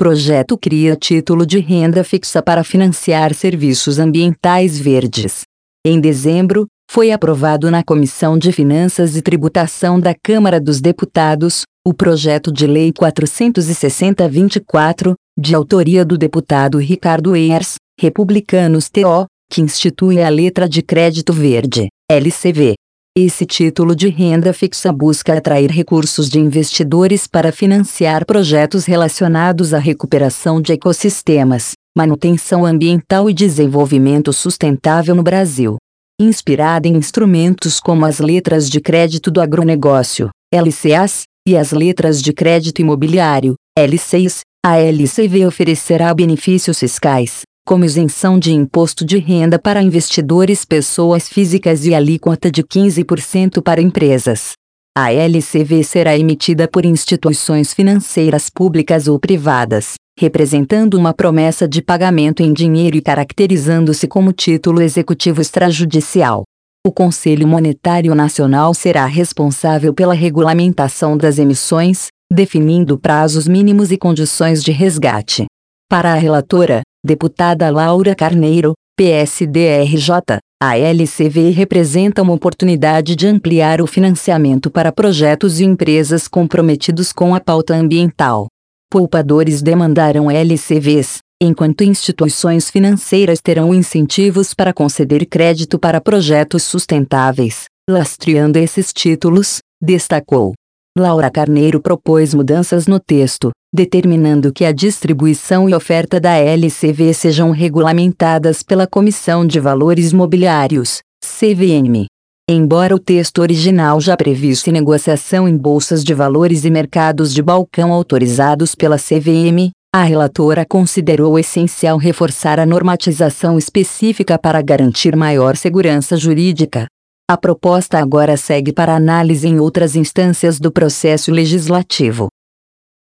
Projeto cria título de renda fixa para financiar serviços ambientais verdes. Em dezembro, foi aprovado na Comissão de Finanças e Tributação da Câmara dos Deputados, o projeto de Lei 460/24, de autoria do deputado Ricardo Eers, Republicanos TO, que institui a Letra de Crédito Verde, LCV. Esse título de renda fixa busca atrair recursos de investidores para financiar projetos relacionados à recuperação de ecossistemas, manutenção ambiental e desenvolvimento sustentável no Brasil. Inspirada em instrumentos como as letras de crédito do agronegócio, LCAs, e as letras de crédito imobiliário, LCIs, a LCV oferecerá benefícios fiscais, como isenção de imposto de renda para investidores pessoas físicas e alíquota de 15% para empresas. A LCV será emitida por instituições financeiras públicas ou privadas, representando uma promessa de pagamento em dinheiro e caracterizando-se como título executivo extrajudicial. O Conselho Monetário Nacional será responsável pela regulamentação das emissões, definindo prazos mínimos e condições de resgate. Para a relatora, deputada Laura Carneiro, PSDRJ, a LCV representa uma oportunidade de ampliar o financiamento para projetos e empresas comprometidos com a pauta ambiental. Poupadores demandarão LCVs, enquanto instituições financeiras terão incentivos para conceder crédito para projetos sustentáveis, lastreando esses títulos, destacou. Laura Carneiro propôs mudanças no texto, determinando que a distribuição e oferta da LCV sejam regulamentadas pela Comissão de Valores Mobiliários, CVM. Embora o texto original já previsse negociação em bolsas de valores e mercados de balcão autorizados pela CVM, a relatora considerou essencial reforçar a normatização específica para garantir maior segurança jurídica. A proposta agora segue para análise em outras instâncias do processo legislativo.